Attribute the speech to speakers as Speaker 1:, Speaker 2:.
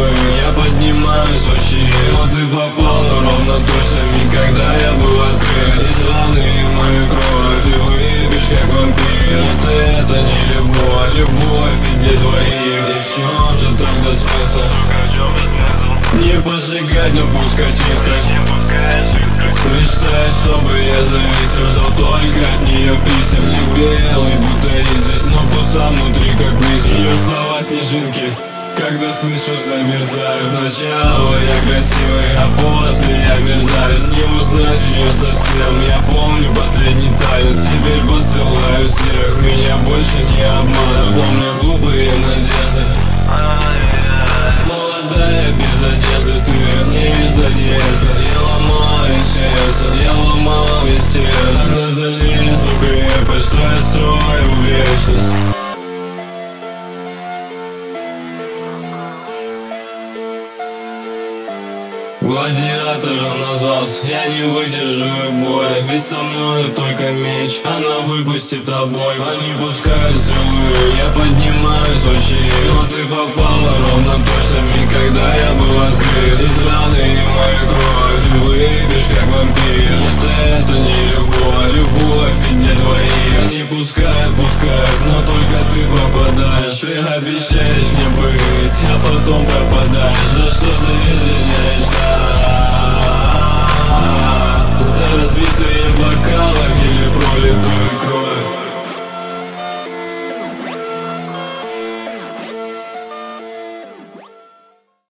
Speaker 1: Я поднимаюсь вообще, но ты попала ровно точно. Никогда я был открыт. Из раны мою кровь ты выпьешь как вампир. Это не любовь, любовь и для двоих. И в чем же тогда смысл? Не поджигать, но пускать искать. Мечтаешь, чтобы я зависел, ждал только от нее писем. Не белый, будто известь, но пуста внутри, как призм. Ее слова снежинки, когда слышу, замерзаю. Сначала я красивый, а после я мерзавец. Не узнать ее совсем, я помню последний танец. Теперь посылаю всех, меня больше не обманут. Помню глупые надежды. Молодая без одежды, ты не из надежды. Я ломаю сердце, я ломал весь тело. Тогда залезу в крепость, что я строю в вечность. Гладиатором назвался, я не выдержу боя. Ведь со мной только меч, она выпустит обои. Они пускают стрелы, я поднимаюсь вообще. Но ты попала ровно точно. Никогда я был открыт. Из раны мою кровь ты выпьешь как вампир. Это не любовь, любовь и для двоих. Они пускают, но только ты попадаешь. Ты обещаешь мне быть, а потом пропадаешь. За что ты